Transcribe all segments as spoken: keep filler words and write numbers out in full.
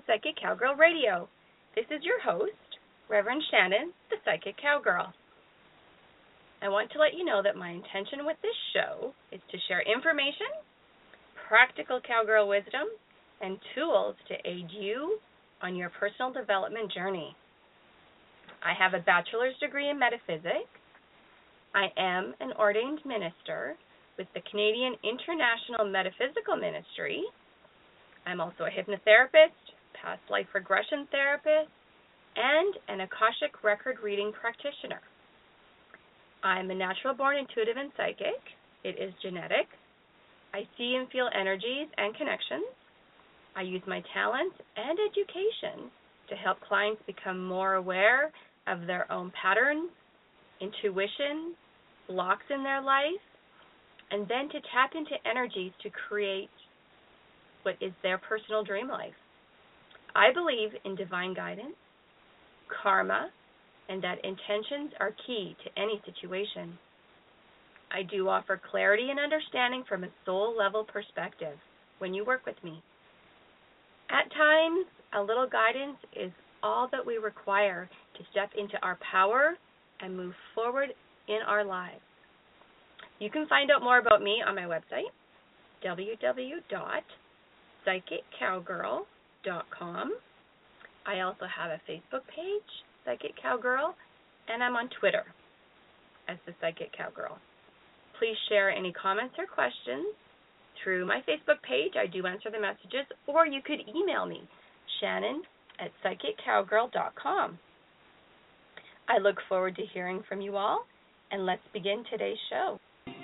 Psychic Cowgirl Radio. This is your host, Reverend Shannon, the Psychic Cowgirl. I want to let you know that my intention with this show is to share information, practical cowgirl wisdom, and tools to aid you on your personal development journey. I have a bachelor's degree in metaphysics. I am an ordained minister with the Canadian International Metaphysical Ministry. I'm also a hypnotherapist, past life regression therapist, and an Akashic record reading practitioner. I'm a natural-born intuitive and psychic. It is genetic. I see and feel energies and connections. I use my talents and education to help clients become more aware of their own patterns, intuition, blocks in their life, and then to tap into energies to create what is their personal dream life. I believe in divine guidance, karma, and that intentions are key to any situation. I do offer clarity and understanding from a soul-level perspective when you work with me. At times, a little guidance is all that we require to step into our power and move forward in our lives. You can find out more about me on my website, w w w dot psychic cowgirl dot com. I also have a Facebook page, Psychic Cowgirl, and I'm on Twitter as the Psychic Cowgirl. Please share any comments or questions through my Facebook page. I do answer the messages, or you could email me, Shannon at psychic cowgirl dot com. I look forward to hearing from you all, and let's begin today's show.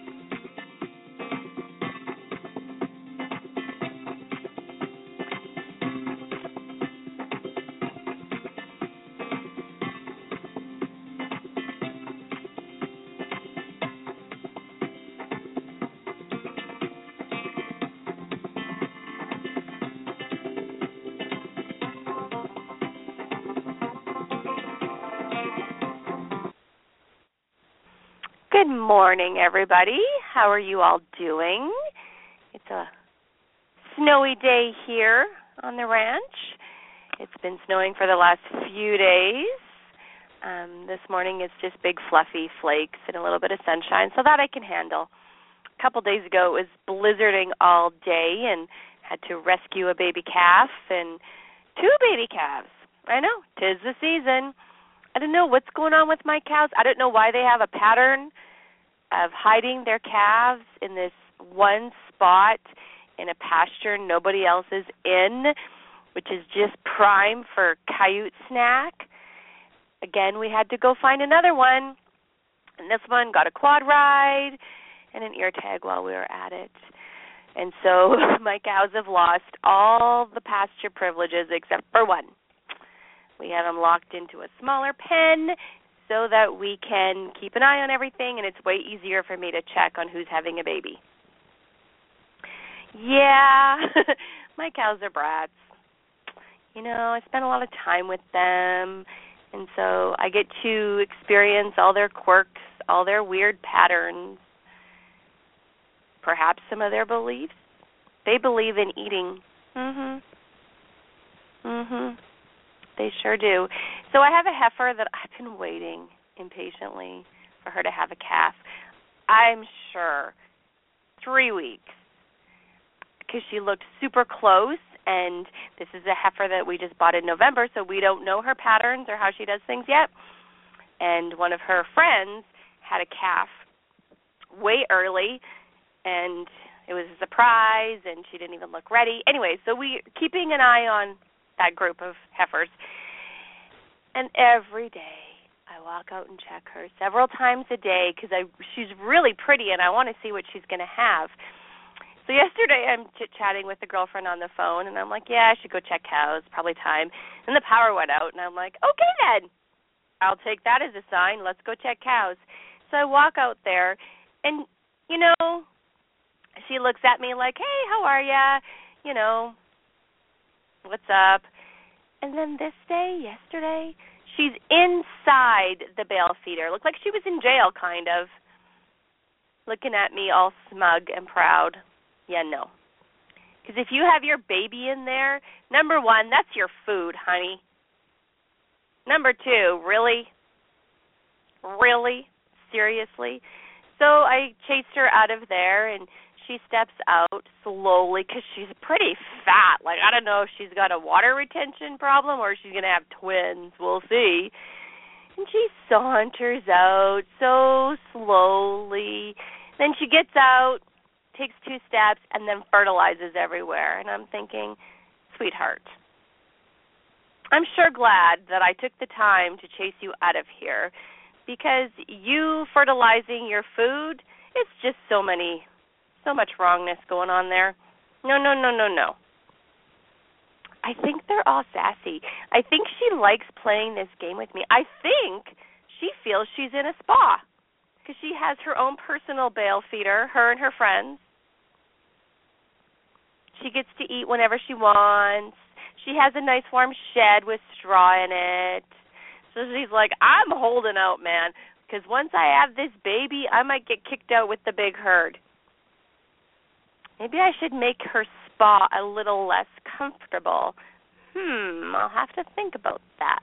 Good morning, everybody. How are you all doing? It's a snowy day here on the ranch. It's been snowing for the last few days. Um, this morning it's just big fluffy flakes and a little bit of sunshine, so that I can handle. A couple days ago it was blizzarding all day and had to rescue a baby calf and two baby calves. I know, 'tis the season. I don't know what's going on with my cows. I don't know why they have a pattern of hiding their calves in this one spot in a pasture nobody else is in, which is just prime for coyote snack. Again, we had to go find another one, and this one got a quad ride and an ear tag while we were at it. And so my cows have lost all the pasture privileges except for one. We have them locked into a smaller pen so that we can keep an eye on everything, and it's way easier for me to check on who's having a baby. Yeah, my cows are brats. You know, I spend a lot of time with them, and so I get to experience all their quirks, all their weird patterns, perhaps some of their beliefs. They believe in eating. Mhm. Mhm. They sure do. So I have a heifer that I've been waiting impatiently for her to have a calf. I'm sure three weeks because she looked super close, and this is a heifer that we just bought in November, so we don't know her patterns or how she does things yet. And one of her friends had a calf way early, and it was a surprise, and she didn't even look ready. Anyway, so we're keeping an eye on that group of heifers. And every day I walk out and check her several times a day because I she's really pretty and I want to see what she's going to have. So yesterday I'm chit-chatting with a girlfriend on the phone, and I'm like, yeah, I should go check cows, probably time. And the power went out, and I'm like, okay then, I'll take that as a sign. Let's go check cows. So I walk out there, and, you know, she looks at me like, hey, how are ya? You know, what's up? And then this day, yesterday, she's inside the bale feeder. Looked like she was in jail, kind of, looking at me all smug and proud. Yeah, no. Because if you have your baby in there, Number one, that's your food, honey. Number two, really? Really? Seriously? So I chased her out of there, and she steps out slowly because she's pretty fat. Like, I don't know if she's got a water retention problem or she's going to have twins. We'll see. And she saunters out so slowly. Then she gets out, takes two steps, and then fertilizes everywhere. And I'm thinking, sweetheart, I'm sure glad that I took the time to chase you out of here, because you fertilizing your food, it's just so many, so much wrongness going on there. No, no, no, no, no. I think they're all sassy. I think she likes playing this game with me. I think she feels she's in a spa because she has her own personal bale feeder, her and her friends. She gets to eat whenever she wants. She has a nice warm shed with straw in it. So she's like, I'm holding out, man, because once I have this baby, I might get kicked out with the big herd. Maybe I should make her spa a little less comfortable. Hmm, I'll have to think about that.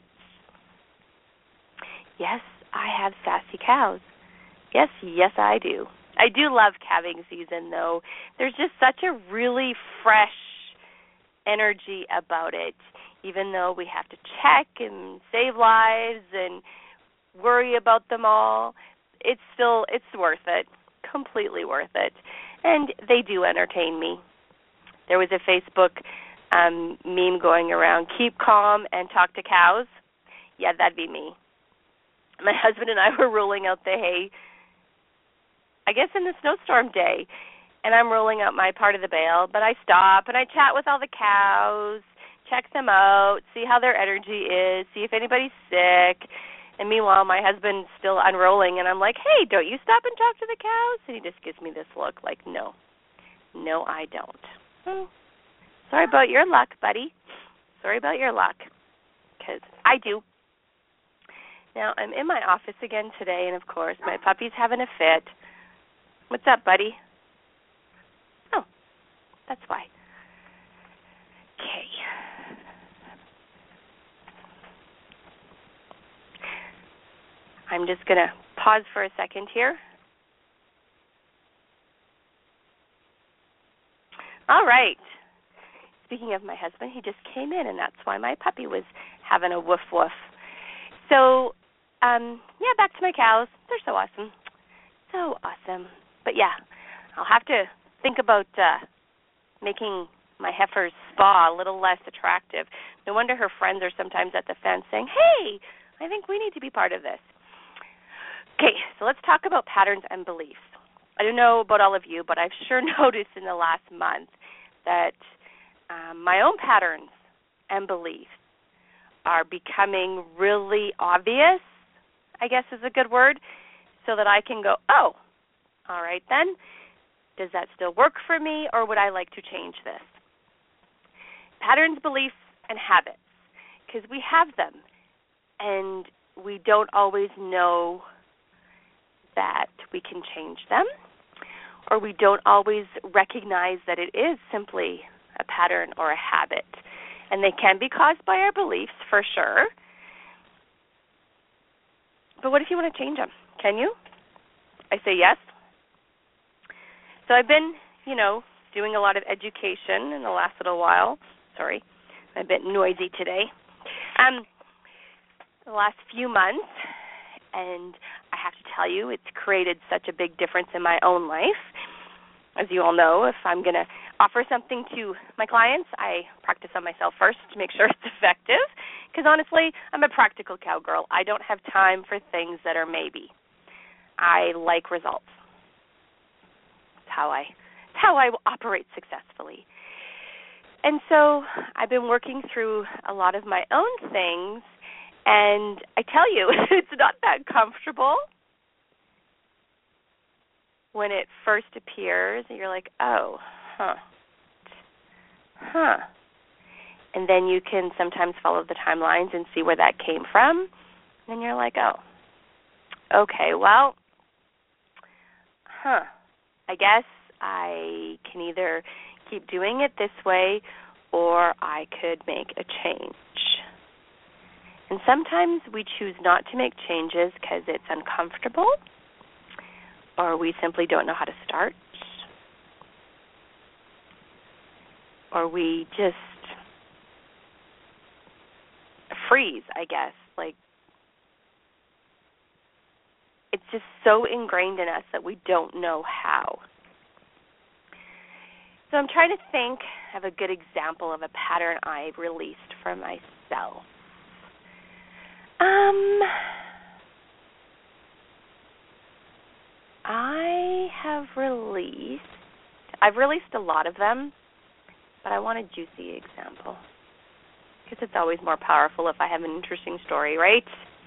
Yes, I have sassy cows. Yes, yes, I do. I do love calving season, though. There's just such a really fresh energy about it, even though we have to check and save lives and worry about them all. It's still, it's worth it, completely worth it. And they do entertain me. There was a Facebook um, meme going around, keep calm and talk to cows. Yeah, that'd be me. My husband and I were rolling out the hay, I guess in the snowstorm day, and I'm rolling out my part of the bale, but I stop and I chat with all the cows, check them out, see how their energy is, see if anybody's sick. And meanwhile, my husband's still unrolling, and I'm like, hey, don't you stop and talk to the cows? And he just gives me this look like, no, no, I don't. Hmm. Sorry about your luck, buddy. Sorry about your luck, because I do. Now, I'm in my office again today, and, of course, my puppy's having a fit. What's up, buddy? Oh, that's why. Okay. I'm just going to pause for a second here. All right. Speaking of my husband, he just came in, and that's why my puppy was having a woof woof. So, um, yeah, back to my cows. They're so awesome. So awesome. But, yeah, I'll have to think about uh, making my heifer's spa a little less attractive. No wonder her friends are sometimes at the fence saying, hey, I think we need to be part of this. Okay, so let's talk about patterns and beliefs. I don't know about all of you, but I've sure noticed in the last month that um, my own patterns and beliefs are becoming really obvious, I guess is a good word, so that I can go, oh, all right then, does that still work for me, or would I like to change this? Patterns, beliefs, and habits, because we have them, and we don't always know that we can change them, or we don't always recognize that it is simply a pattern or a habit. And they can be caused by our beliefs, for sure. But what if you want to change them? Can you? I say yes. So I've been, you know, doing a lot of education in the last little while. Sorry, I'm a bit noisy today. Um, the last few months, and I have to tell you, it's created such a big difference in my own life. As you all know, if I'm going to offer something to my clients, I practice on myself first to make sure it's effective, because honestly, I'm a practical cowgirl. I don't have time for things that are maybe. I like results. That's how I, that's how I operate successfully. And so I've been working through a lot of my own things, and I tell you, it's not that comfortable when it first appears. You're like, oh, huh, huh. And then you can sometimes follow the timelines and see where that came from. And then you're like, oh, okay, well, huh. I guess I can either keep doing it this way, or I could make a change. And sometimes we choose not to make changes because it's uncomfortable, or we simply don't know how to start, or we just freeze, I guess. Like, it's just so ingrained in us that we don't know how. So I'm trying to think of a good example of a pattern I've released for myself. Um, I have released, I've released a lot of them, but I want a juicy example because it's always more powerful if I have an interesting story, right?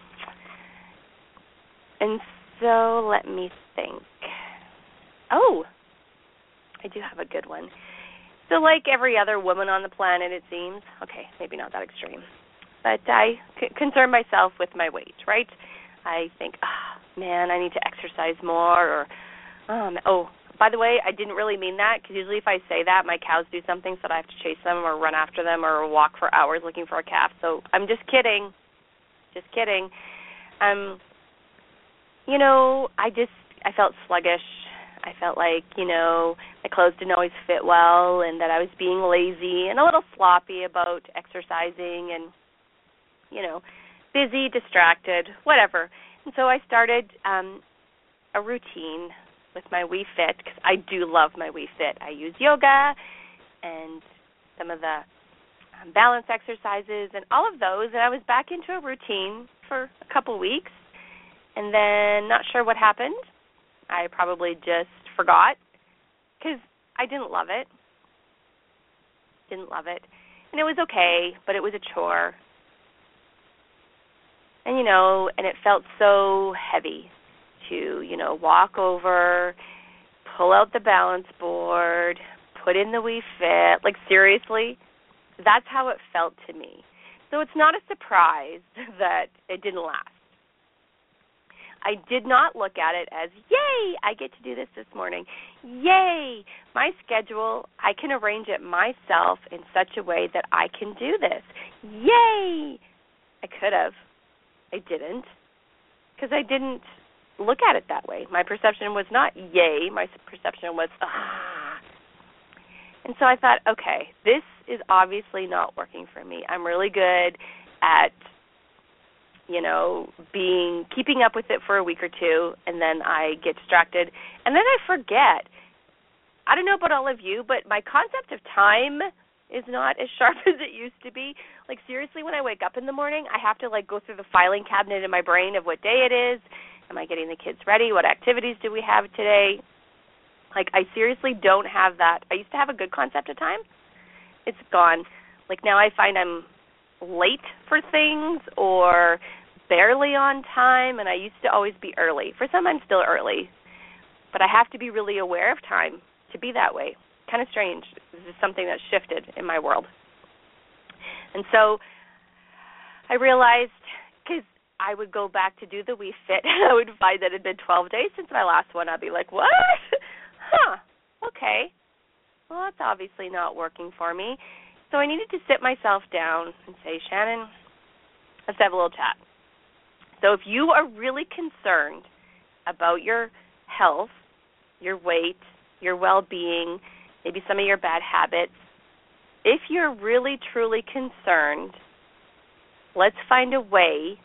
And so let me think. Oh, I do have a good one. So like every other woman on the planet, it seems, okay, maybe not that extreme, but I c- concern myself with my weight, right? I think, oh, man, I need to exercise more, or, um, oh, by the way, I didn't really mean that, because usually if I say that, my cows do something, so I have to chase them or run after them or walk for hours looking for a calf. So I'm just kidding. Just kidding. Um, you know, I just, I felt sluggish. I felt like, you know, my clothes didn't always fit well, and that I was being lazy and a little sloppy about exercising and, you know, busy, distracted, whatever. And so I started um, a routine with my Wii Fit, because I do love my Wii Fit. I use yoga and some of the um, balance exercises and all of those, and I was back into a routine for a couple weeks, and then not sure what happened. I probably just forgot because I didn't love it. Didn't love it. And it was okay, but it was a chore. And, you know, and it felt so heavy to, you know, walk over, pull out the balance board, put in the Wii Fit. Like, seriously, that's how it felt to me. So it's not a surprise that it didn't last. I did not look at it as, yay, I get to do this this morning. Yay, my schedule, I can arrange it myself in such a way that I can do this. Yay. I could have. I didn't, because I didn't look at it that way. My perception was not yay. My perception was, ah. And so I thought, okay, this is obviously not working for me. I'm really good at, you know, being keeping up with it for a week or two, and then I get distracted, and then I forget. I don't know about all of you, but my concept of time is not as sharp as it used to be. Like, seriously, when I wake up in the morning, I have to, like, go through the filing cabinet in my brain of what day it is. Am I getting the kids ready? What activities do we have today? Like, I seriously don't have that. I used to have a good concept of time. It's gone. Like, now I find I'm late for things or barely on time, and I used to always be early. For some, I'm still early, but I have to be really aware of time to be that way. Kind of strange. This is something that shifted in my world. And so I realized, because I would go back to do the Wii Fit, and I would find that it had been twelve days since my last one. I'd be like, what? Huh, okay. Well, that's obviously not working for me. So I needed to sit myself down and say, Shannon, let's have a little chat. So if you are really concerned about your health, your weight, your well-being, maybe some of your bad habits, if you're really, truly concerned, let's find a way.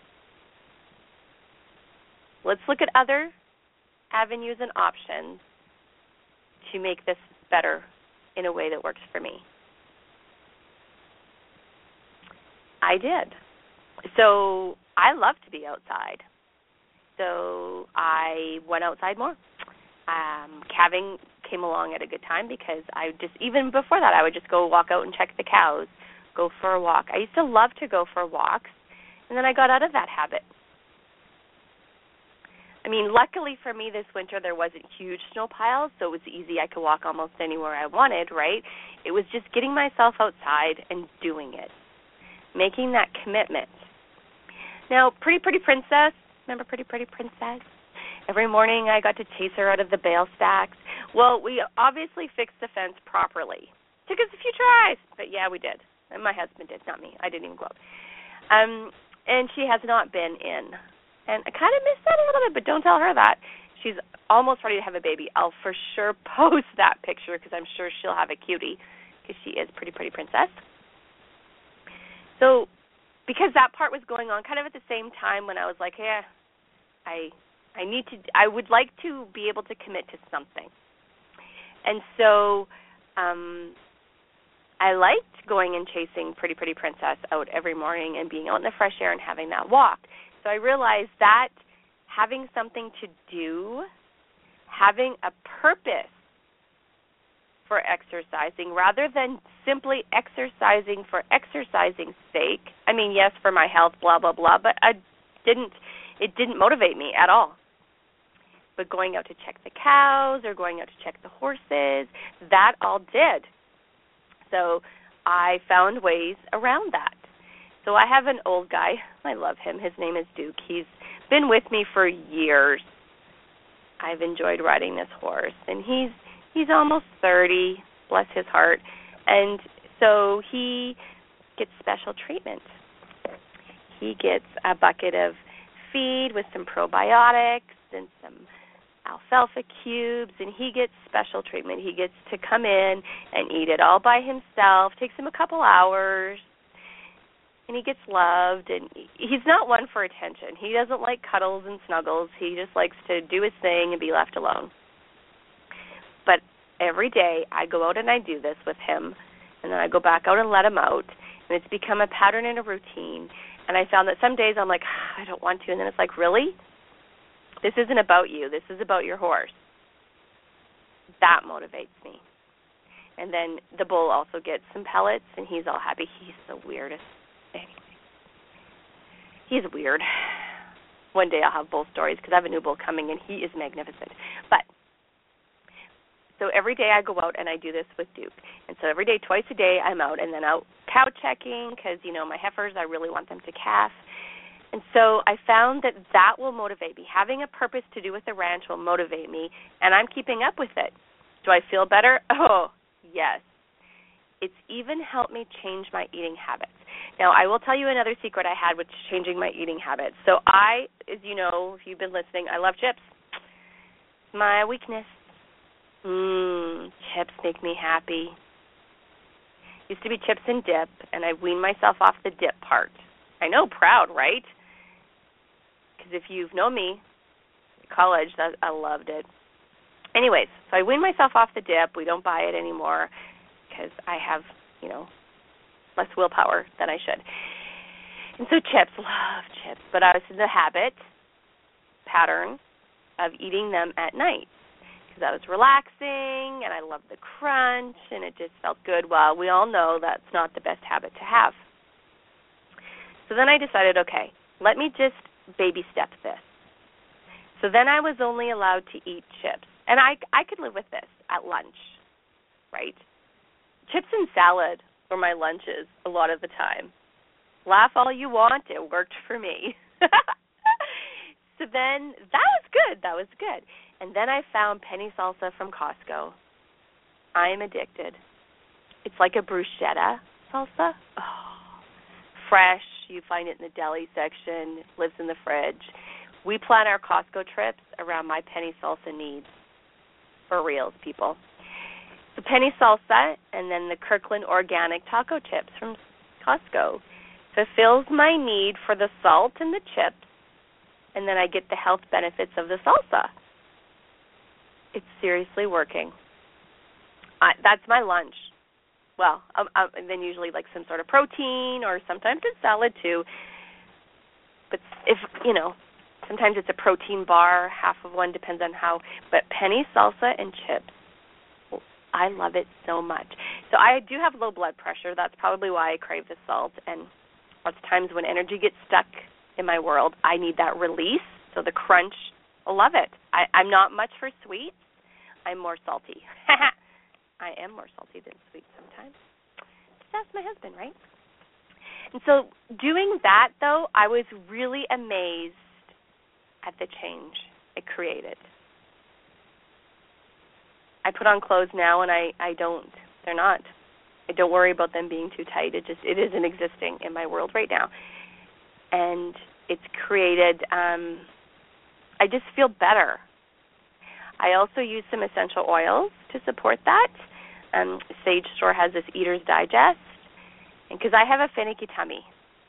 Let's look at other avenues and options to make this better in a way that works for me. I did. So I love to be outside. So I went outside more. Um, calving came along at a good time because I just, even before that, I would just go walk out and check the cows, go for a walk. I used to love to go for walks, and then I got out of that habit. I mean, luckily for me this winter there wasn't huge snow piles, so it was easy. I could walk almost anywhere I wanted, right? It was just getting myself outside and doing it, making that commitment. Now, Pretty Pretty Princess, remember Pretty Pretty Princess? Every morning I got to chase her out of the bale stacks. Well, we obviously fixed the fence properly. Took us a few tries, but yeah, we did. And my husband did, not me. I didn't even go out. Um, and she has not been in. And I kind of miss that a little bit, but don't tell her that. She's almost ready to have a baby. I'll for sure post that picture because I'm sure she'll have a cutie because she is pretty, pretty princess. So because that part was going on kind of at the same time when I was like, yeah, I I need to, I would like to be able to commit to something. And so um, I liked going and chasing Pretty Pretty Princess out every morning and being out in the fresh air and having that walk. So I realized that having something to do, having a purpose for exercising rather than simply exercising for exercising's sake. I mean, yes, for my health, blah, blah, blah, but I didn't, it didn't motivate me at all. But going out to check the cows or going out to check the horses, that all did. So I found ways around that. So I have an old guy. I love him. His name is Duke. He's been with me for years. I've enjoyed riding this horse. And he's he's almost thirty, bless his heart. And so he gets special treatment. He gets a bucket of feed with some probiotics and some alfalfa cubes, and he gets special treatment. He gets to come in and eat it all by himself. Takes him a couple hours, and he gets loved. And he's not one for attention. He doesn't like cuddles and snuggles. He just likes to do his thing and be left alone. But every day I go out and I do this with him, and then I go back out and let him out, and it's become a pattern and a routine. And I found that some days I'm like, I don't want to, and then it's like, really? This isn't about you. This is about your horse. That motivates me. And then the bull also gets some pellets, and he's all happy. He's the weirdest. Anyway, he's weird. One day I'll have bull stories because I have a new bull coming, and he is magnificent. But so every day I go out and I do this with Duke. And so every day, twice a day, I'm out, and then out cow checking because, you know, my heifers, I really want them to calf. And so I found that that will motivate me. Having a purpose to do with the ranch will motivate me, and I'm keeping up with it. Do I feel better? Oh, yes. It's even helped me change my eating habits. Now, I will tell you another secret I had with changing my eating habits. So I, as you know, if you've been listening, I love chips. My weakness. Mmm, chips make me happy. Used to be chips and dip, and I weaned myself off the dip part. I know, proud, right? Because if you've known me, college, that, I loved it. Anyways, so I weaned myself off the dip. We don't buy it anymore because I have, you know, less willpower than I should. And so chips, love chips, but I was in the habit, pattern, of eating them at night because that was relaxing and I loved the crunch and it just felt good. Well, we all know that's not the best habit to have. So then I decided, okay, let me just baby step this. So then I was only allowed to eat chips. And I, I could live with this at lunch, right? Chips and salad were my lunches a lot of the time. Laugh all you want, it worked for me. So then that was good, that was good. And then I found penny salsa from Costco. I am addicted. It's like a bruschetta salsa. Oh, fresh. You find it in the deli section. It lives in the fridge. We plan our Costco trips around my penny salsa needs. For reals, people. The penny salsa and then the Kirkland organic taco chips from Costco fulfills my need for the salt and the chips, and then I get the health benefits of the salsa. It's seriously working. I, that's my lunch. Well, um, um, and then usually like some sort of protein or sometimes it's salad too. But if, you know, sometimes it's a protein bar, half of one, depends on how. But penny salsa and chips, I love it so much. So I do have low blood pressure. That's probably why I crave the salt. And lots of times when energy gets stuck in my world, I need that release. So the crunch, I love it. I, I'm not much for sweets. I'm more salty. I am more salty than sweet sometimes. Just ask my husband, right? And so doing that, though, I was really amazed at the change it created. I put on clothes now, and I, I don't, they're not don't worry about them being too tight. It just it isn't existing in my world right now. And it's created, um, I just feel better. I also use some essential oils to support that. Um, Sage Store has this Eater's Digest, because I have a finicky tummy.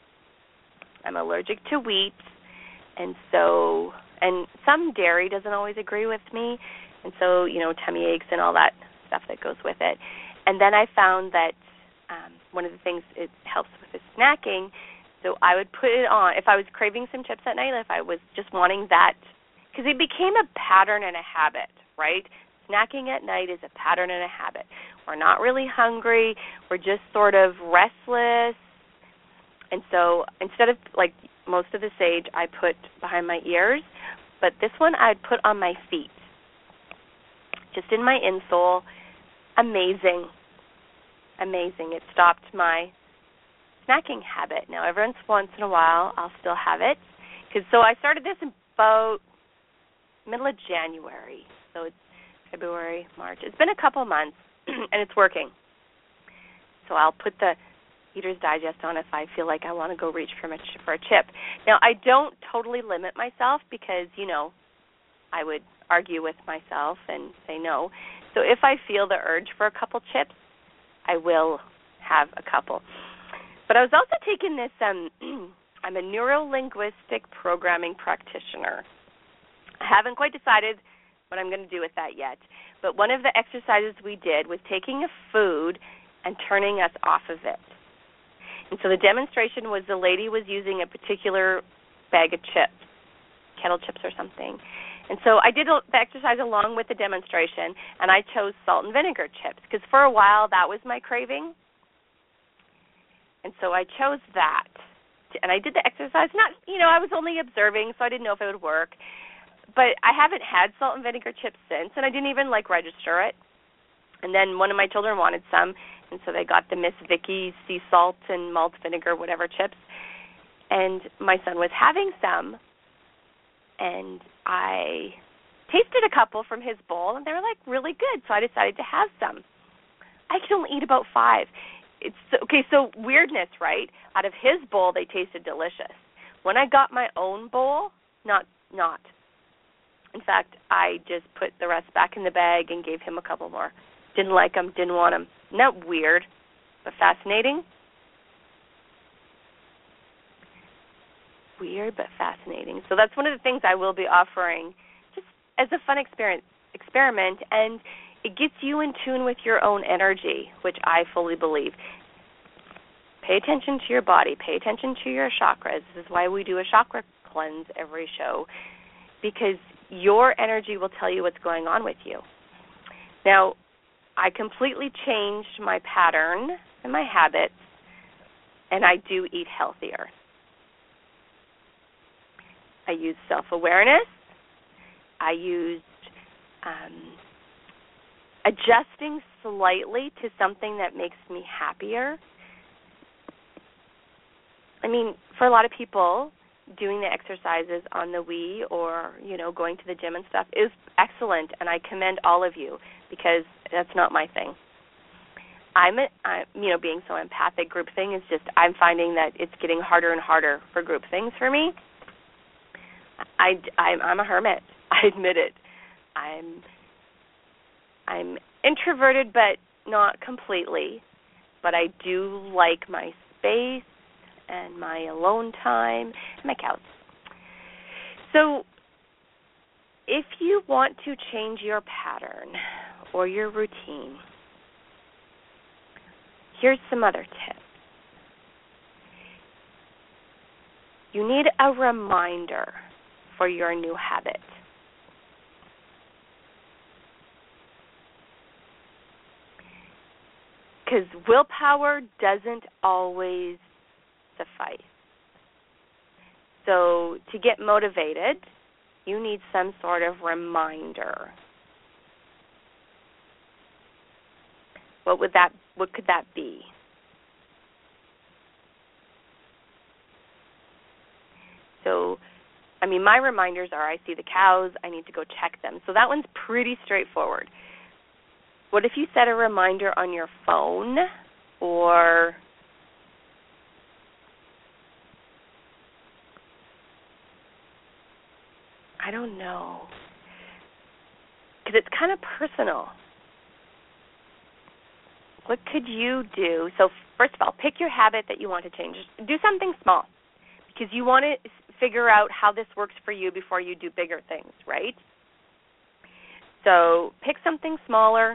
I'm allergic to wheat, and so, and some dairy doesn't always agree with me, and so, you know, tummy aches and all that stuff that goes with it. And then I found that um, one of the things it helps with is snacking. So I would put it on if I was craving some chips at night, if I was just wanting that, because it became a pattern and a habit, right? Snacking at night is a pattern and a habit. We're not really hungry. We're just sort of restless. And so instead of, like, most of the sage I put behind my ears, but this one I'd put on my feet, just in my insole. Amazing. Amazing. It stopped my snacking habit. Now, every once in a while, I'll still have it. Cause, so I started this in about middle of January. So it's February, March. It's been a couple months, and it's working. So I'll put the Eater's Digest on if I feel like I want to go reach for, a, for a chip. Now, I don't totally limit myself because, you know, I would argue with myself and say no. So if I feel the urge for a couple chips, I will have a couple. But I was also taking this, um, I'm a neuro-linguistic programming practitioner. I haven't quite decided what I'm going to do with that yet. But one of the exercises we did was taking a food and turning us off of it. And so the demonstration was the lady was using a particular bag of chips, kettle chips or something. And so I did the exercise along with the demonstration, and I chose salt and vinegar chips because for a while that was my craving. And so I chose that. And I did the exercise. Not, you know, I was only observing, so I didn't know if it would work. But I haven't had salt and vinegar chips since, and I didn't even, like, register it. And then one of my children wanted some, and so they got the Miss Vicky sea salt and malt vinegar, whatever chips. And my son was having some, and I tasted a couple from his bowl, and they were, like, really good, so I decided to have some. I could only eat about five. It's okay, so weirdness, right? Out of his bowl, they tasted delicious. When I got my own bowl, not not. In fact, I just put the rest back in the bag and gave him a couple more. Didn't like them, didn't want them. Isn't that weird, but fascinating? Weird, but fascinating. So that's one of the things I will be offering just as a fun experience, experiment, and it gets you in tune with your own energy, which I fully believe. Pay attention to your body. Pay attention to your chakras. This is why we do a chakra cleanse every show, because your energy will tell you what's going on with you. Now, I completely changed my pattern and my habits, and I do eat healthier. I use self-awareness. I used um, adjusting slightly to something that makes me happier. I mean, for a lot of people, doing the exercises on the Wii or, you know, going to the gym and stuff is excellent, and I commend all of you because that's not my thing. I'm, a, I, you know, being so empathic, group thing is just, I'm finding that it's getting harder and harder for group things for me. I, I'm, I'm a hermit. I admit it. I'm, I'm introverted, but not completely. But I do like my space and my alone time and my cows. So if you want to change your pattern or your routine, here's some other tips. You need a reminder for your new habit. Because willpower doesn't always suffice. So to get motivated, you need some sort of reminder. What would that, what could that be? So, I mean, my reminders are I see the cows, I need to go check them. So that one's pretty straightforward. What if you set a reminder on your phone or I don't know, because it's kind of personal. What could you do? So first of all, pick your habit that you want to change. Do something small because you want to figure out how this works for you before you do bigger things, right? So pick something smaller.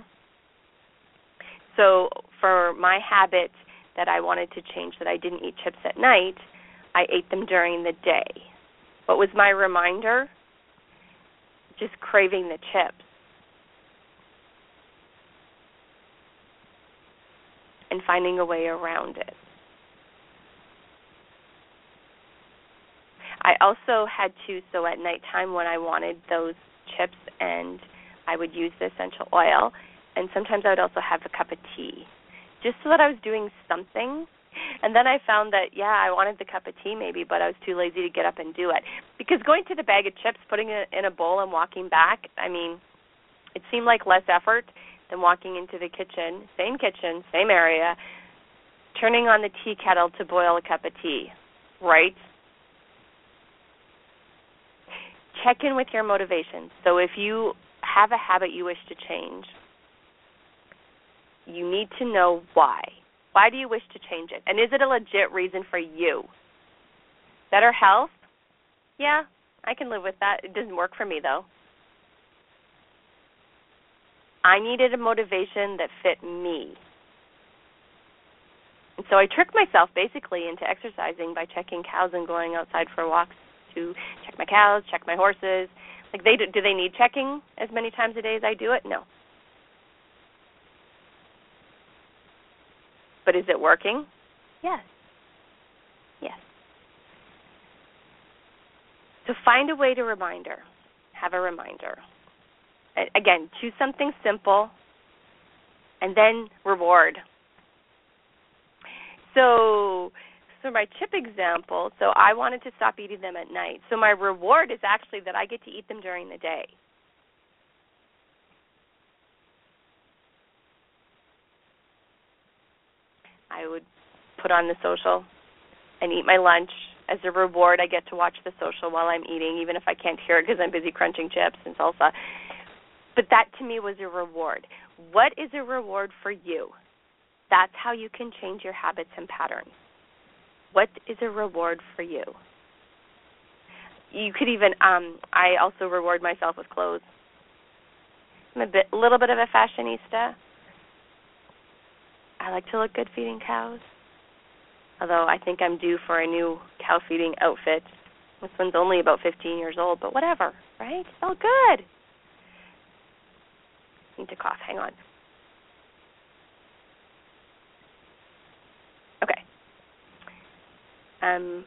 So for my habit that I wanted to change, that I didn't eat chips at night, I ate them during the day. What was my reminder? Just craving the chips. And finding a way around it. I also had to, so at nighttime when I wanted those chips, and I would use the essential oil, and sometimes I would also have a cup of tea, just so that I was doing something. And then I found that, yeah, I wanted the cup of tea maybe, but I was too lazy to get up and do it. Because going to the bag of chips, putting it in a bowl and walking back, I mean, it seemed like less effort than walking into the kitchen, same kitchen, same area, turning on the tea kettle to boil a cup of tea, right? Check in with your motivation. So if you have a habit you wish to change, you need to know why. Why do you wish to change it? And is it a legit reason for you? Better health? Yeah, I can live with that. It doesn't work for me, though. I needed a motivation that fit me. And so I tricked myself basically into exercising by checking cows and going outside for walks to check my cows, check my horses. Like, they do, do they need checking as many times a day as I do it? No. But is it working? Yes. Yes. So find a way to reminder. Have a reminder. Again, choose something simple and then reward. So for my chip example, so I wanted to stop eating them at night. So my reward is actually that I get to eat them during the day. I would put on the social and eat my lunch. As a reward, I get to watch the social while I'm eating, even if I can't hear it because I'm busy crunching chips and salsa. But that to me was a reward. What is a reward for you? That's how you can change your habits and patterns. What is a reward for you? You could even, um, I also reward myself with clothes. I'm a bit, a little bit of a fashionista. I like to look good feeding cows. Although I think I'm due for a new cow feeding outfit. This one's only about fifteen years old, but whatever, right? It's all good. I need to cough. Hang on. Okay. Um,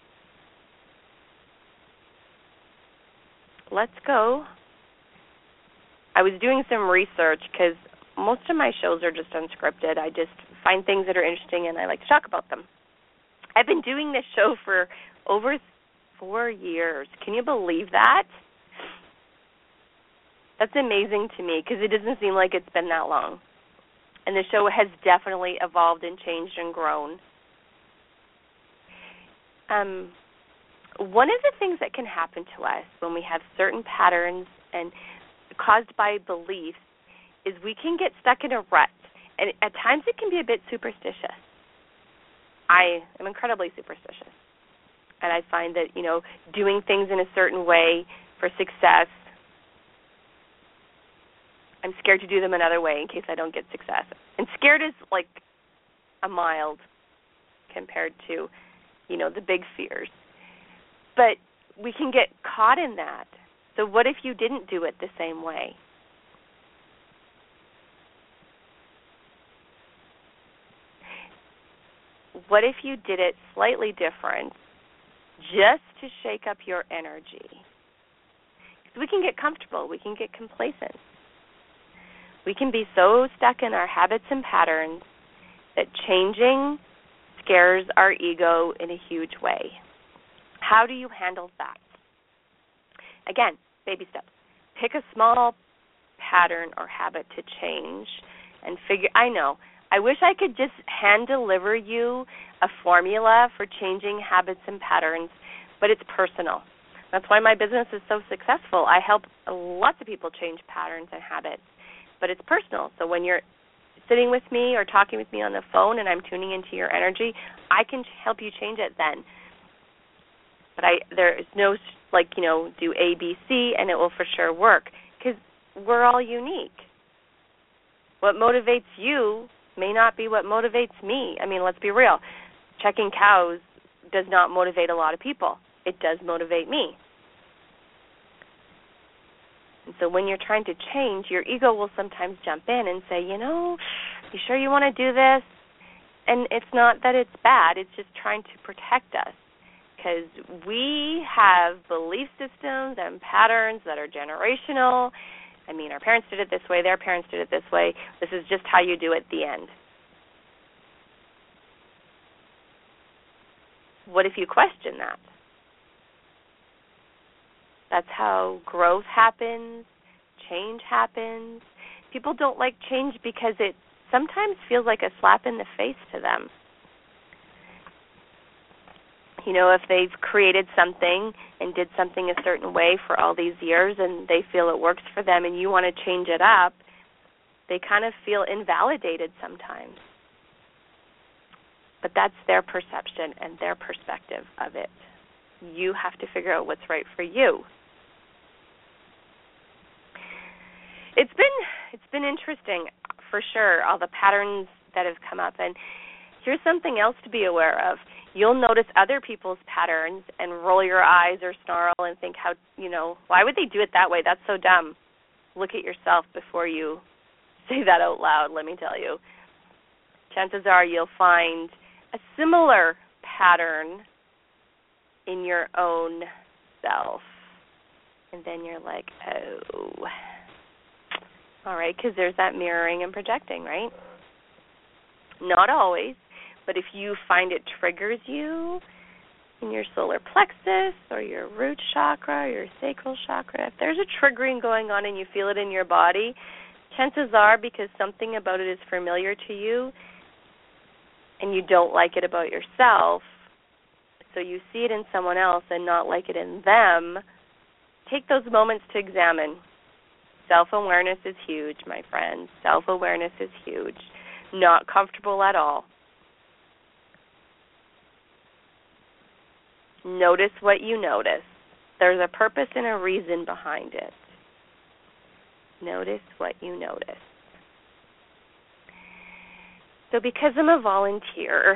let's go. I was doing some research because most of my shows are just unscripted. I just find things that are interesting and I like to talk about them. I've been doing this show for over four years. Can you believe that? That's amazing to me because it doesn't seem like it's been that long. And the show has definitely evolved and changed and grown. Um, one of the things that can happen to us when we have certain patterns and caused by beliefs is we can get stuck in a rut. And at times it can be a bit superstitious. I am incredibly superstitious. And I find that, you know, doing things in a certain way for success, I'm scared to do them another way in case I don't get success. And scared is like a mild compared to, you know, the big fears. But we can get caught in that. So what if you didn't do it the same way? What if you did it slightly different just to shake up your energy? Because we can get comfortable. We can get complacent. We can be so stuck in our habits and patterns that changing scares our ego in a huge way. How do you handle that? Again, baby steps. Pick a small pattern or habit to change and figure, I know, I wish I could just hand deliver you a formula for changing habits and patterns, but it's personal. That's why my business is so successful. I help lots of people change patterns and habits, but it's personal. So when you're sitting with me or talking with me on the phone and I'm tuning into your energy, I can help you change it then. But I there is no, like, you know, do A, B, C, and it will for sure work, because we're all unique. What motivates you may not be what motivates me. I mean, let's be real. Checking cows does not motivate a lot of people. It does motivate me. And so when you're trying to change, your ego will sometimes jump in and say, you know, you sure you want to do this? And it's not that it's bad. It's just trying to protect us, because we have belief systems and patterns that are generational. I mean, our parents did it this way, their parents did it this way. This is just how you do it at the end. What if you question that? That's how growth happens, change happens. People don't like change because it sometimes feels like a slap in the face to them. You know, if they've created something and did something a certain way for all these years and they feel it works for them and you want to change it up, they kind of feel invalidated sometimes. But that's their perception and their perspective of it. You have to figure out what's right for you. It's been it's been interesting, for sure, all the patterns that have come up. And here's something else to be aware of. You'll notice other people's patterns and roll your eyes or snarl and think, how, you know, why would they do it that way? That's so dumb. Look at yourself before you say that out loud, let me tell you. Chances are you'll find a similar pattern in your own self. And then you're like, oh. All right, because there's that mirroring and projecting, right? Not always, but if you find it triggers you in your solar plexus or your root chakra or your sacral chakra, if there's a triggering going on and you feel it in your body, chances are, because something about it is familiar to you and you don't like it about yourself, so you see it in someone else and not like it in them, take those moments to examine. Self-awareness is huge, my friends. Self-awareness is huge. Not comfortable at all. Notice what you notice. There's a purpose and a reason behind it. Notice what you notice. So because I'm a volunteer,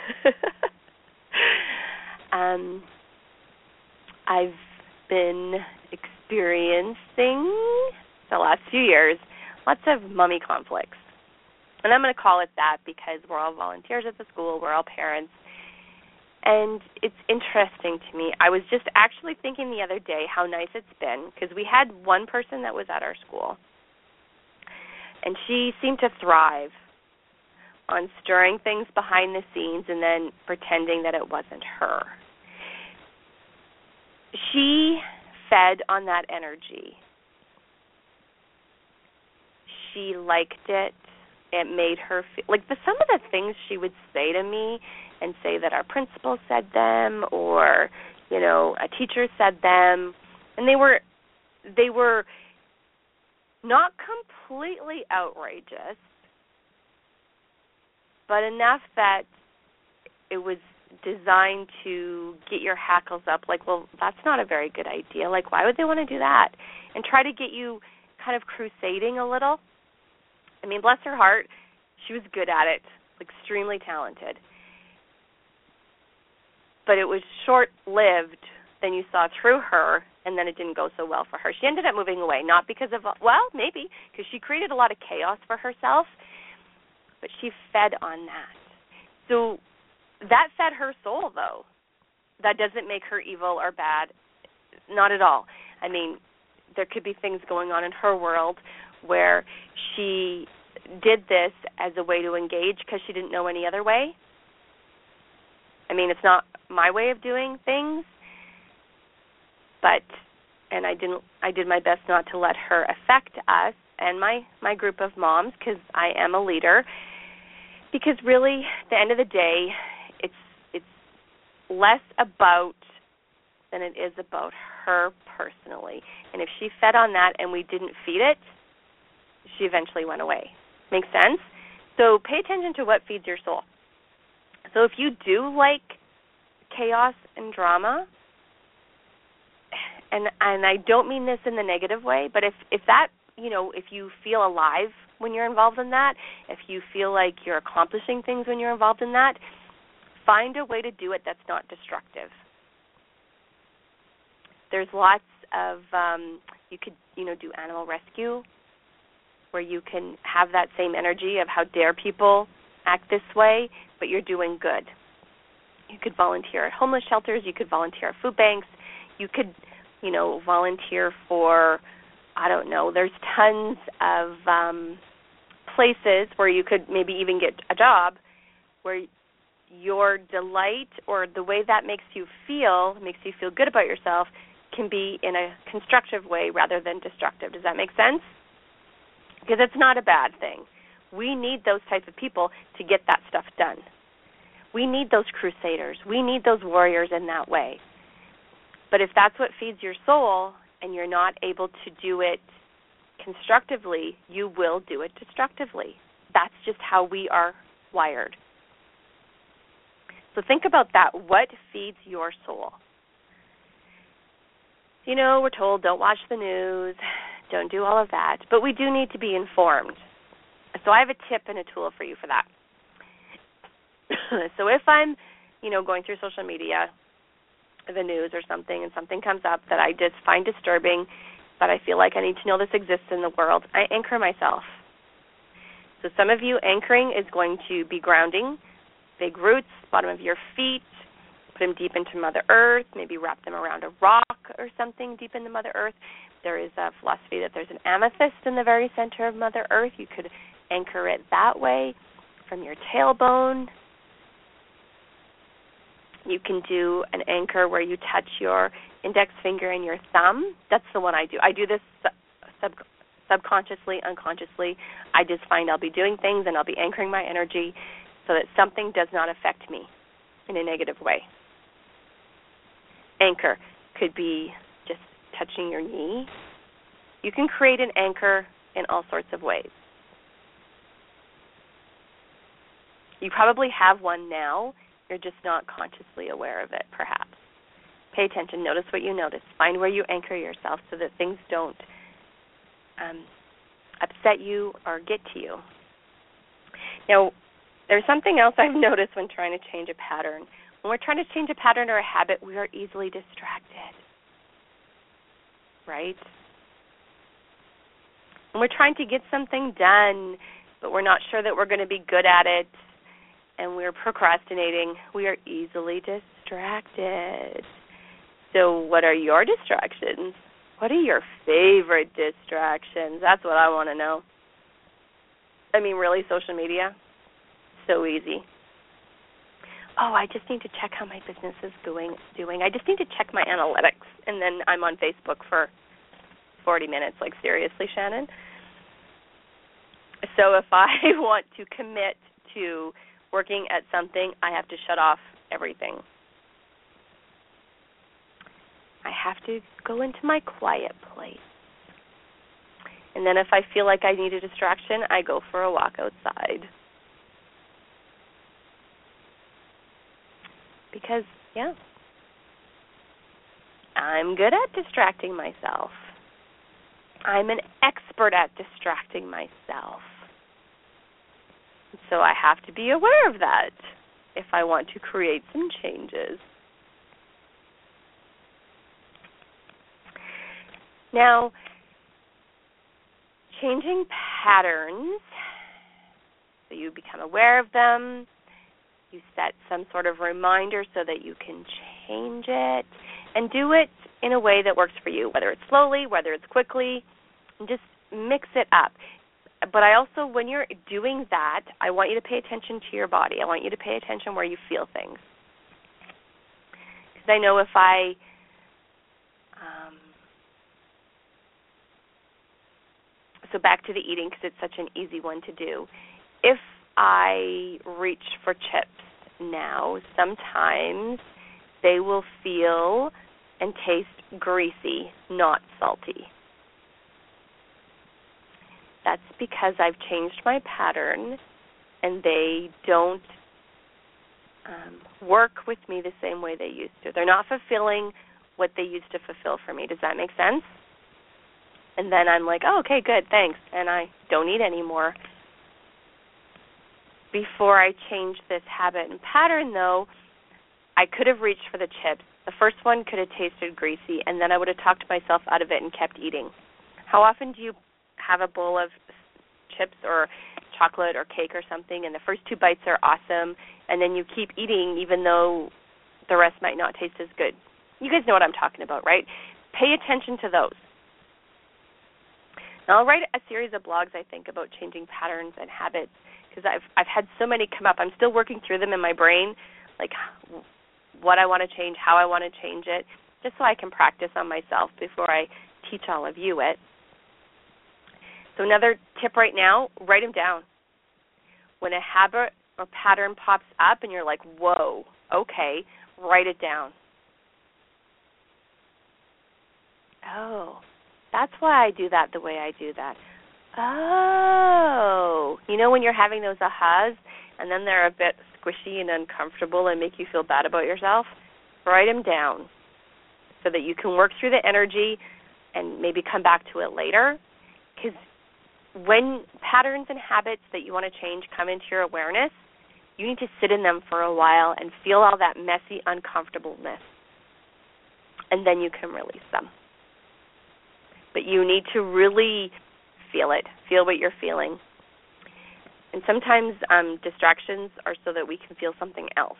um, I've been experiencing the last few years lots of mommy conflicts. And I'm going to call it that because we're all volunteers at the school, we're all parents. And it's interesting to me. I was just actually thinking the other day how nice it's been, because we had one person that was at our school, and she seemed to thrive on stirring things behind the scenes and then pretending that it wasn't her. She fed on that energy. She liked it. It made her feel like the, some of the things she would say to me and say that our principal said them, or, you know, a teacher said them, and they were they were not completely outrageous, but enough that it was designed to get your hackles up, like, well, that's not a very good idea. Like, why would they want to do that? And try to get you kind of crusading a little. I mean, bless her heart, she was good at it, extremely talented. But it was short-lived. Then you saw through her, and then it didn't go so well for her. She ended up moving away, not because of, well, maybe, because she created a lot of chaos for herself, but she fed on that. So that fed her soul, though. That doesn't make her evil or bad, not at all. I mean, there could be things going on in her world where she did this as a way to engage because she didn't know any other way. I mean, it's not my way of doing things, but, and I didn't, I did my best not to let her affect us and my, my group of moms, because I am a leader. Because really, at the end of the day, it's it's less about than it is about her personally. And if she fed on that and we didn't feed it, she eventually went away. Make sense? So pay attention to what feeds your soul. So if you do like chaos and drama, and and I don't mean this in the negative way, but if, if that, you know, if you feel alive when you're involved in that, if you feel like you're accomplishing things when you're involved in that, find a way to do it that's not destructive. There's lots of, um, you could, you know, do animal rescue, where you can have that same energy of how dare people act this way, but you're doing good. You could volunteer at homeless shelters. You could volunteer at food banks. You could, you know, volunteer for, I don't know, there's tons of um, places where you could maybe even get a job where your delight or the way that makes you feel, makes you feel good about yourself, can be in a constructive way rather than destructive. Does that make sense? Because it's not a bad thing. We need those types of people to get that stuff done. We need those crusaders. We need those warriors in that way. But if that's what feeds your soul and you're not able to do it constructively, you will do it destructively. That's just how we are wired. So think about that. What feeds your soul? You know, we're told don't watch the news, don't do all of that, but we do need to be informed. So I have a tip and a tool for you for that. So if I'm, you know, going through social media, the news or something, and something comes up that I just find disturbing, but I feel like I need to know this exists in the world, I anchor myself. So some of you, anchoring is going to be grounding, big roots, bottom of your feet, put them deep into Mother Earth, maybe wrap them around a rock or something deep into Mother Earth. There is a philosophy that there's an amethyst in the very center of Mother Earth. You could anchor it that way from your tailbone. You can do an anchor where you touch your index finger and your thumb. That's the one I do. I do this sub, subconsciously, unconsciously. I just find I'll be doing things and I'll be anchoring my energy so that something does not affect me in a negative way. Anchor could be just touching your knee. You can create an anchor in all sorts of ways. You probably have one now. You're just not consciously aware of it, perhaps. Pay attention. Notice what you notice. Find where you anchor yourself so that things don't um, upset you or get to you. Now, there's something else I've noticed when trying to change a pattern. When we're trying to change a pattern or a habit, we are easily distracted, right? When we're trying to get something done, but we're not sure that we're going to be good at it, and we're procrastinating, we are easily distracted. So what are your distractions? What are your favorite distractions? That's what I want to know. I mean, really, social media? So easy. Oh, I just need to check how my business is doing. doing. I just need to check my analytics, and then I'm on Facebook for forty minutes. Like, seriously, Shannon? So if I want to commit to working at something, I have to shut off everything. I have to go into my quiet place. And then if I feel like I need a distraction, I go for a walk outside. Because, yeah, I'm good at distracting myself. I'm an expert at distracting myself. So I have to be aware of that if I want to create some changes. Now, changing patterns, so you become aware of them, you set some sort of reminder so that you can change it, and do it in a way that works for you, whether it's slowly, whether it's quickly, and just mix it up. But I also, when you're doing that, I want you to pay attention to your body. I want you to pay attention where you feel things. Because I know if I, um, so back to the eating, because it's such an easy one to do. If I reach for chips now, sometimes they will feel and taste greasy, not salty. That's because I've changed my pattern and they don't um, work with me the same way they used to. They're not fulfilling what they used to fulfill for me. Does that make sense? And then I'm like, oh, okay, good, thanks, and I don't eat anymore. Before I changed this habit and pattern, though, I could have reached for the chips. The first one could have tasted greasy, and then I would have talked myself out of it and kept eating. How often do you have a bowl of chips or chocolate or cake or something, and the first two bites are awesome, and then you keep eating even though the rest might not taste as good? You guys know what I'm talking about, right? Pay attention to those. Now, I'll write a series of blogs, I think, about changing patterns and habits, because I've I've had so many come up. I'm still working through them in my brain, like what I want to change, how I want to change it, just so I can practice on myself before I teach all of you it. So another tip right now, write them down. When a habit or pattern pops up and you're like, whoa, okay, write it down. Oh, that's why I do that the way I do that. Oh, you know when you're having those ahas and then they're a bit squishy and uncomfortable and make you feel bad about yourself? Write them down so that you can work through the energy and maybe come back to it later. Because when patterns and habits that you want to change come into your awareness, you need to sit in them for a while and feel all that messy uncomfortableness. And then you can release them. But you need to really feel it, feel what you're feeling. And sometimes um, distractions are so that we can feel something else.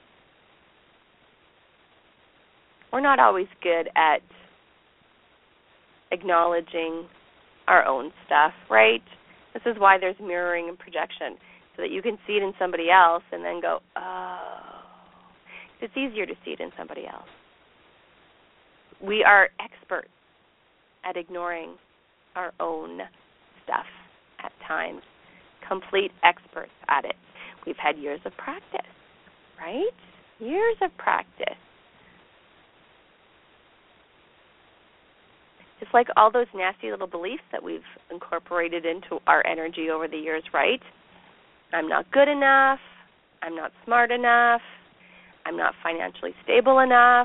We're not always good at acknowledging our own stuff, right? This is why there's mirroring and projection, so that you can see it in somebody else and then go, oh. It's easier to see it in somebody else. We are experts at ignoring our own stuff at times, complete experts at it. We've had years of practice, right? Years of practice. Just like all those nasty little beliefs that we've incorporated into our energy over the years, right? I'm not good enough. I'm not smart enough. I'm not financially stable enough.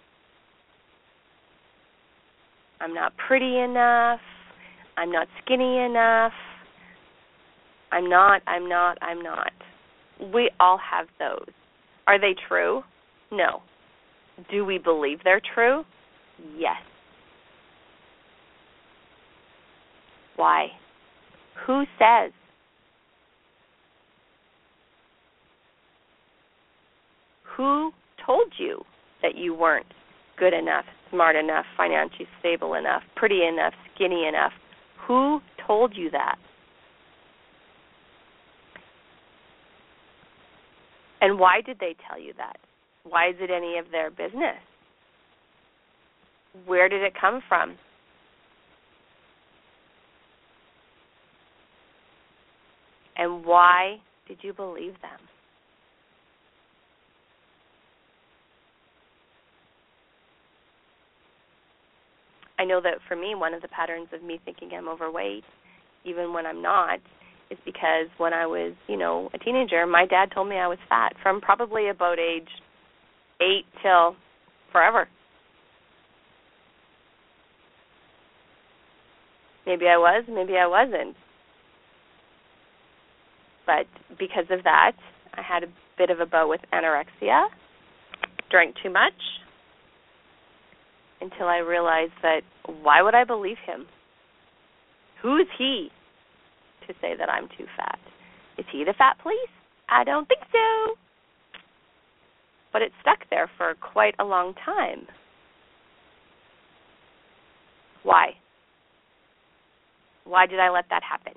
I'm not pretty enough. I'm not skinny enough. I'm not, I'm not, I'm not. We all have those. Are they true? No. Do we believe they're true? Yes. Why? Who says? Who told you that you weren't good enough, smart enough, financially stable enough, pretty enough, skinny enough? Who told you that? And why did they tell you that? Why is it any of their business? Where did it come from? And why did you believe them? I know that for me, one of the patterns of me thinking I'm overweight, even when I'm not, is because when I was, you know, a teenager, my dad told me I was fat from probably about age eight till forever. Maybe I was, maybe I wasn't. But because of that, I had a bit of a bout with anorexia, drank too much, until I realized that why would I believe him? Who is he to say that I'm too fat? Is he the fat police? I don't think so. But it stuck there for quite a long time. Why? Why did I let that happen?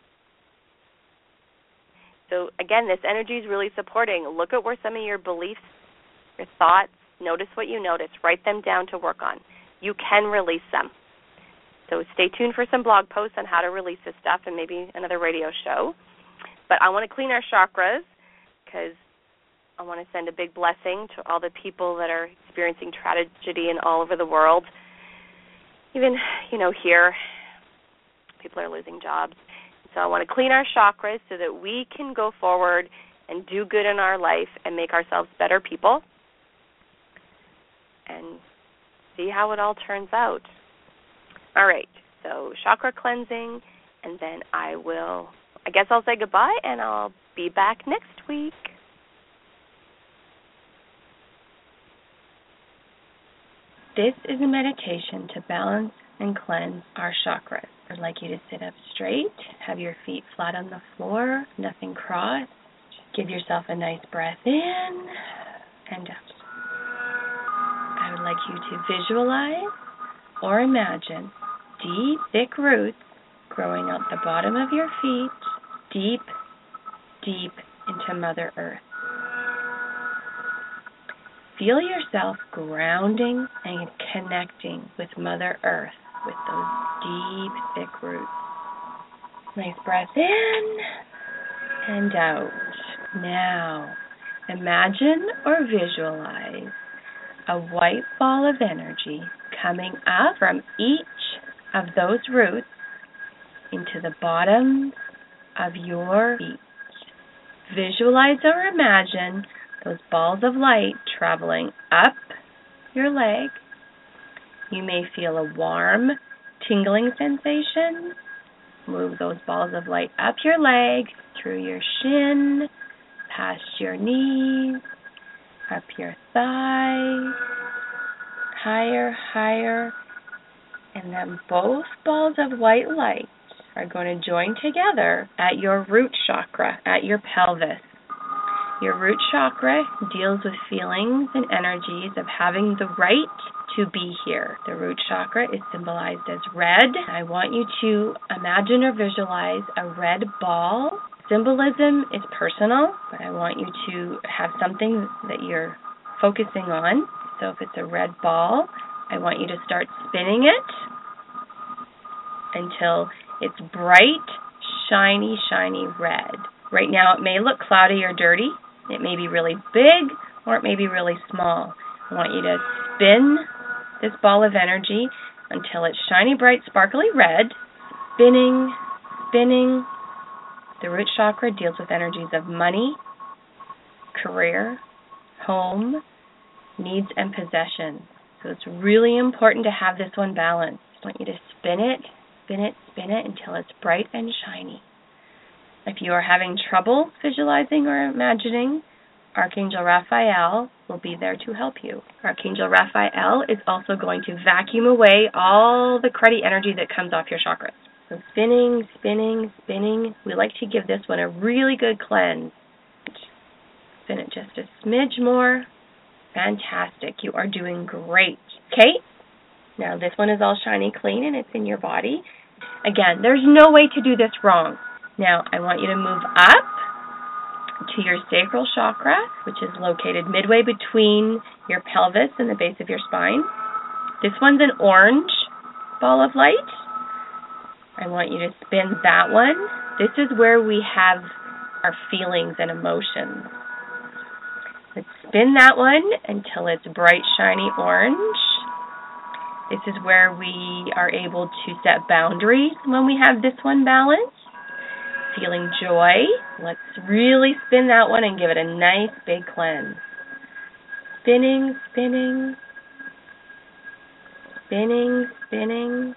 So again, this energy is really supporting. Look at where some of your beliefs, your thoughts, notice what you notice. Write them down to work on. You can release them. So stay tuned for some blog posts on how to release this stuff and maybe another radio show. But I want to clean our chakras because I want to send a big blessing to all the people that are experiencing tragedy in all over the world. Even, you know, here, people are losing jobs. So I want to clean our chakras so that we can go forward and do good in our life and make ourselves better people and see how it all turns out. All right, so chakra cleansing, and then I will, I guess I'll say goodbye, and I'll be back next week. This is a meditation to balance and cleanse our chakras. I'd like you to sit up straight, have your feet flat on the floor, nothing crossed. Give yourself a nice breath in and out. I would like you to visualize or imagine deep, thick roots growing out the bottom of your feet, deep, deep into Mother Earth. Feel yourself grounding and connecting with Mother Earth with those deep, thick roots. Nice breath in and out. Now, imagine or visualize a white ball of energy coming up from each of those roots into the bottom of your feet. Visualize or imagine those balls of light traveling up your leg. You may feel a warm, tingling sensation. Move those balls of light up your leg, through your shin, past your knees, up your thighs, higher, higher. And then both balls of white light are going to join together at your root chakra, at your pelvis. Your root chakra deals with feelings and energies of having the right to be here. The root chakra is symbolized as red. I want you to imagine or visualize a red ball. Symbolism is personal, but I want you to have something that you're focusing on. So if it's a red ball, I want you to start spinning it until it's bright, shiny, shiny red. Right now it may look cloudy or dirty. It may be really big or it may be really small. I want you to spin this ball of energy until it's shiny, bright, sparkly red. Spinning, spinning. The root chakra deals with energies of money, career, home, needs, and possessions. So it's really important to have this one balanced. I want you to spin it, spin it, spin it until it's bright and shiny. If you are having trouble visualizing or imagining, Archangel Raphael will be there to help you. Archangel Raphael is also going to vacuum away all the cruddy energy that comes off your chakras. So spinning, spinning, spinning. We like to give this one a really good cleanse. Spin it just a smidge more. Fantastic. You are doing great. Okay? Now this one is all shiny clean and it's in your body. Again, there's no way to do this wrong. Now, I want you to move up to your sacral chakra, which is located midway between your pelvis and the base of your spine. This one's an orange ball of light. I want you to spin that one. This is where we have our feelings and emotions. Let's spin that one until it's bright, shiny orange. This is where we are able to set boundaries when we have this one balanced. Feeling joy. Let's really spin that one and give it a nice big cleanse. Spinning, spinning, spinning, spinning.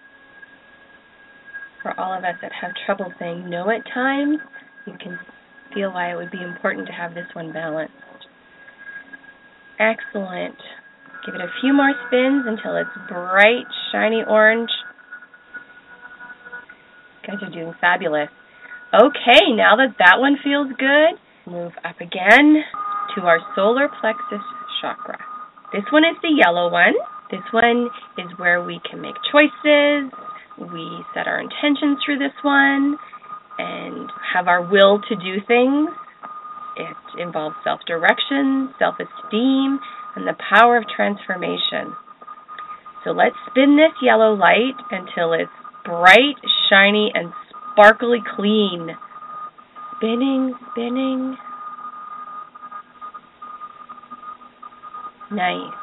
For all of us that have trouble saying no at times, you can feel why it would be important to have this one balanced. Excellent. Give it a few more spins until it's bright, shiny orange. You guys are doing fabulous. Okay, now that that one feels good, move up again to our solar plexus chakra. This one is the yellow one. This one is where we can make choices. We set our intentions through this one and have our will to do things. It involves self-direction, self-esteem, and the power of transformation. So let's spin this yellow light until it's bright, shiny, and sparkly clean. spinning, spinning. Nice.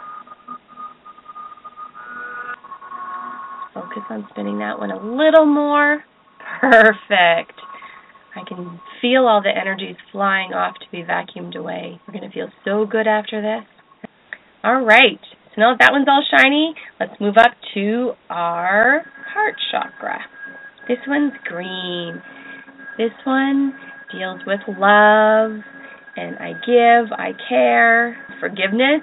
Focus on spinning that one a little more. Perfect. I can feel all the energies flying off to be vacuumed away. We're going to feel so good after this. All right. So now that that one's all shiny, let's move up to our heart chakra. This one's green. This one deals with love and I give, I care, forgiveness,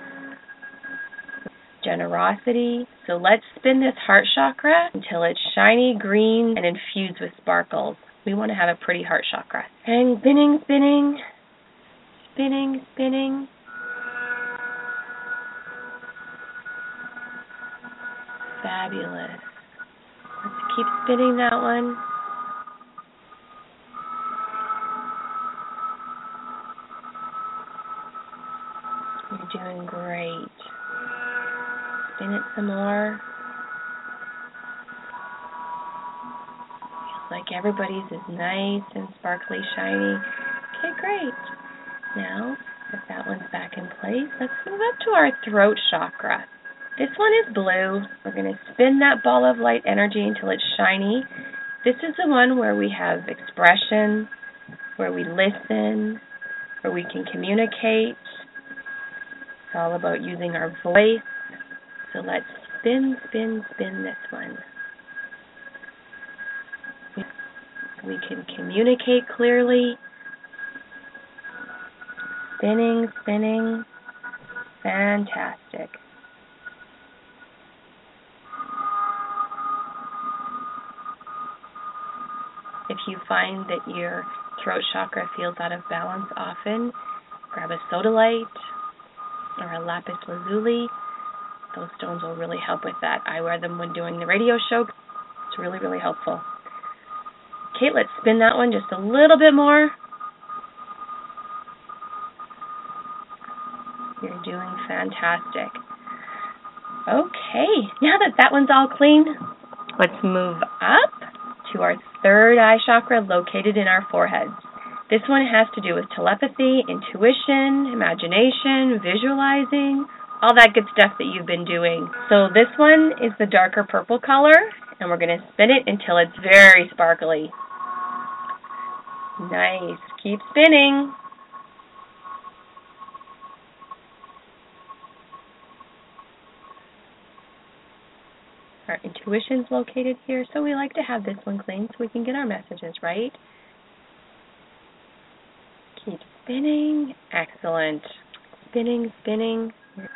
generosity. So let's spin this heart chakra until it's shiny green and infused with sparkles. We want to have a pretty heart chakra. And spinning, spinning, spinning, spinning. Fabulous. Let's keep spinning that one. You're doing great. Spin it some more. Feels like everybody's is nice and sparkly, shiny. Okay, great. Now, if that one's back in place, let's move up to our throat chakra. This one is blue. We're going to spin that ball of light energy until it's shiny. This is the one where we have expression, where we listen, where we can communicate. It's all about using our voice. So let's spin, spin, spin this one. We can communicate clearly. Spinning, spinning. Fantastic. If you find that your throat chakra feels out of balance often, grab a sodalite or a lapis lazuli. Those stones will really help with that. I wear them when doing the radio show. It's really, really helpful. Okay, let's spin that one just a little bit more. You're doing fantastic. Okay, now that that one's all clean, let's move up to our third eye chakra located in our foreheads. This one has to do with telepathy, intuition, imagination, visualizing, all that good stuff that you've been doing. So this one is the darker purple color, and we're going to spin it until it's very sparkly. Nice. Keep spinning. Our intuition's located here, so we like to have this one clean so we can get our messages right. Keep spinning. Excellent. Spinning, spinning.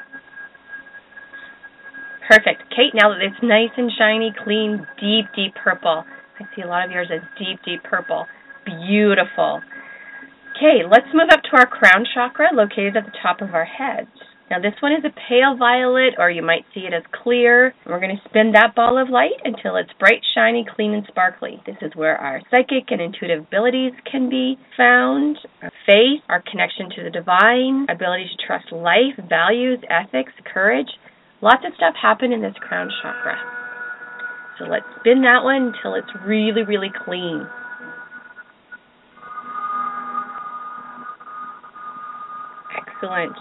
Perfect. Kate, now that it's nice and shiny, clean, deep, deep purple. I see a lot of yours as deep, deep purple. Beautiful. Okay, let's move up to our crown chakra located at the top of our head. Now this one is a pale violet, or you might see it as clear. And we're going to spin that ball of light until it's bright, shiny, clean, and sparkly. This is where our psychic and intuitive abilities can be found. Our faith, our connection to the divine, ability to trust life, values, ethics, courage. Lots of stuff happen in this crown chakra. So let's spin that one until it's really, really clean. Excellent.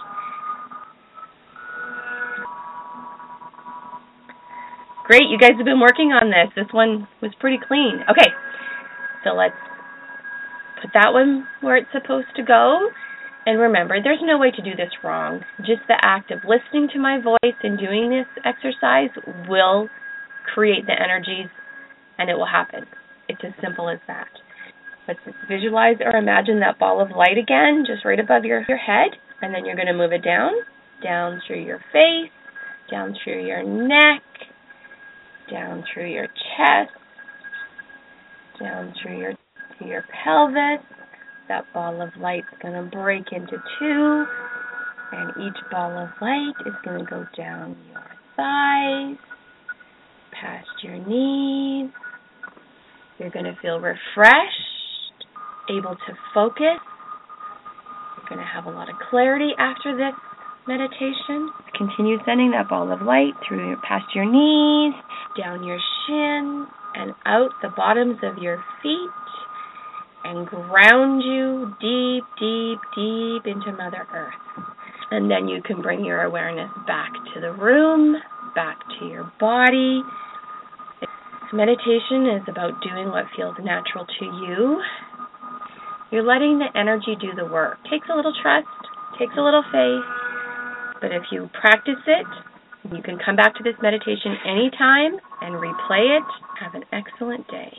Great, you guys have been working on this. This one was pretty clean. Okay, so let's put that one where it's supposed to go. And remember, there's no way to do this wrong. Just the act of listening to my voice and doing this exercise will create the energies, and it will happen. It's as simple as that. Let's visualize or imagine that ball of light again, just right above your, your head. And then you're going to move it down, down through your face, down through your neck, down through your chest, down through your, to your pelvis. That ball of light is going to break into two, and each ball of light is going to go down your thighs, past your knees. You're going to feel refreshed, able to focus. You're going to have a lot of clarity after this meditation. Continue sending that ball of light through your, past your knees, down your shins, and out the bottoms of your feet, and ground you deep, deep, deep into Mother Earth. And then you can bring your awareness back to the room, back to your body. Meditation is about doing what feels natural to you. You're letting the energy do the work. Takes a little trust, takes a little faith, but if you practice it, you can come back to this meditation anytime and replay it. Have an excellent day.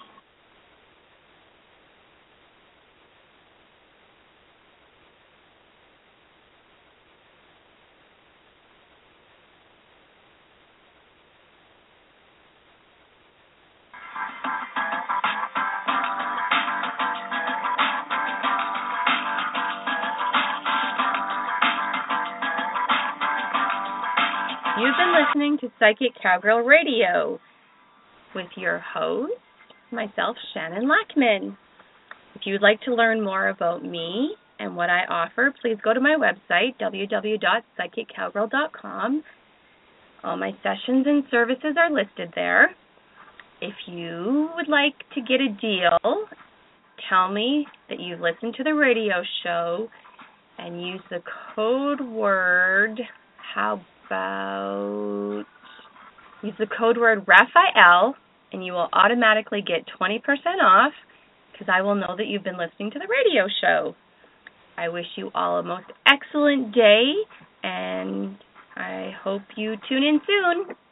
You've been listening to Psychic Cowgirl Radio with your host, myself, Shannon Lackman. If you'd like to learn more about me and what I offer, please go to my website, w w w dot psychic cowgirl dot com. All my sessions and services are listed there. If you would like to get a deal, tell me that you've listened to the radio show and use the code word, how about, use the code word Raphael, and you will automatically get twenty percent off because I will know that you've been listening to the radio show. I wish you all a most excellent day, and I hope you tune in soon.